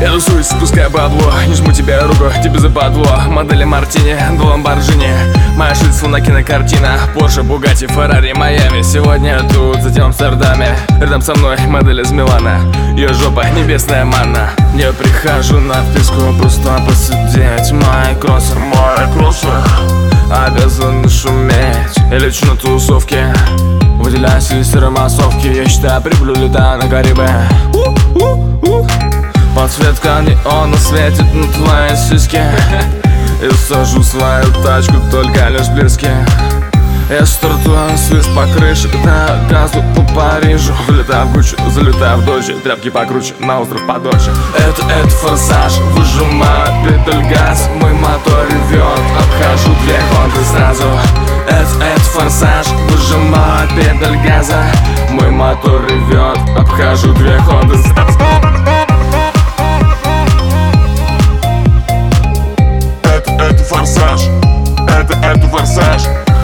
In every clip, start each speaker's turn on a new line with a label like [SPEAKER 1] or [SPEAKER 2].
[SPEAKER 1] Я тусуюсь, спуская бабло, не жму тебе руку, тебе западло. Модели Мартини, до Ламборджини, моя жизнь словно кинокартина. Порше, Бугатти, Феррари, Майами. Сегодня я тут, затем в Амстердаме. Рядом со мной модель из Милана, ее жопа небесная манна. Я прихожу на вписку просто посидеть. Мои кроссы обязаны шуметь. Я лечу на тусовке, выделяюсь из серой массовки. Я считаю прибылю, летаю на Карибы. Подсветка неона светит на твои сиськи. Я сажу свою тачку только лишь близки. Я стартую, свист по крыше, когда газу по Парижу. Влетаю в Гуччи, залетаю в Доджи, тряпки покруче, на остров подольше. Это форсаж, выжимаю педаль газ. Мой мотор ревет, обхожу две Хонды сразу. Это форсаж, выжимаю педаль газа. Мой мотор ревет, обхожу две Хонды сразу. Это форсаж, это форсаж.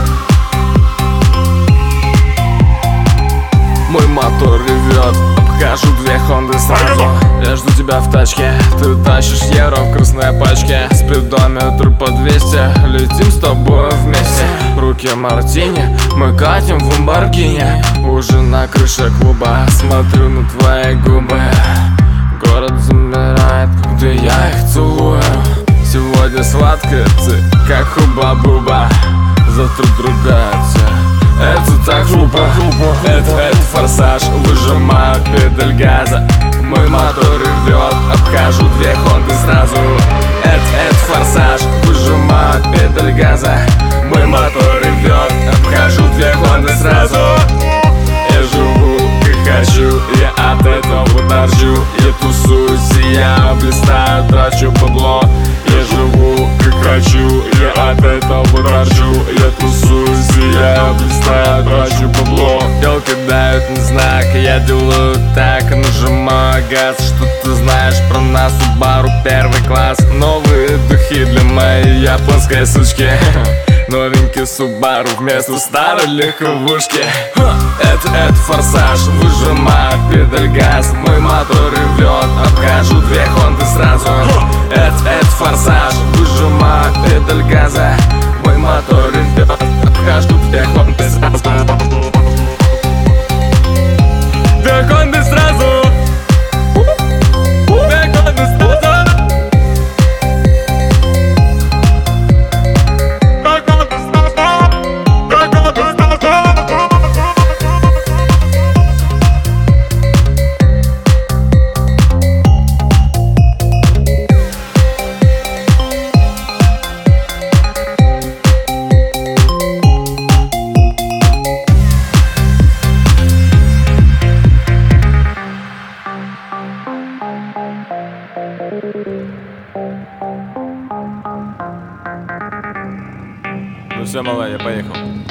[SPEAKER 1] Мой мотор ревет, обхожу две Хонды сразу. Я жду тебя в тачке, ты тащишь евро в красной пачке. Спидометр по 200, летим с тобой вместе. Руки Мартини, мы катим в Ламборгини. Уже на крыше клуба, смотрю на твои губы. Город замирает, когда я их целую. Сегодня сладкая ты, как хуба-буба. Завтра другая ты, это так глупо. Это форсаж, выжимаю педаль газа. Мой мотор ревет, обхожу две Хонды сразу. Это форсаж, выжимаю педаль газа. Мой мотор ревет, обхожу две Хонды сразу. Я живу, как хочу, я от этого торчу. Я тусуюсь, и я блистаю, трачу бабло. Я живу, как хочу, я от этого торчу. Я тусуюсь, и я блистаю, трачу бабло. Телки дают мне знак, я делаю так, нажимаю газ. Что ты знаешь про нас, Subaru первый класс? Новые духи для моей японской сучки. Новенький Subaru вместо старой легковушки. Это форсаж, выжимаю педаль газ. Мой мотор ревет, обхожу две Хонды сразу. Это форсаж, выжимаю педаль газа. Мой мотор ревет, обхожу две Хонды сразу. Две Хонды сразу. Две Хонды сразу. Ну все, малая, я поехал.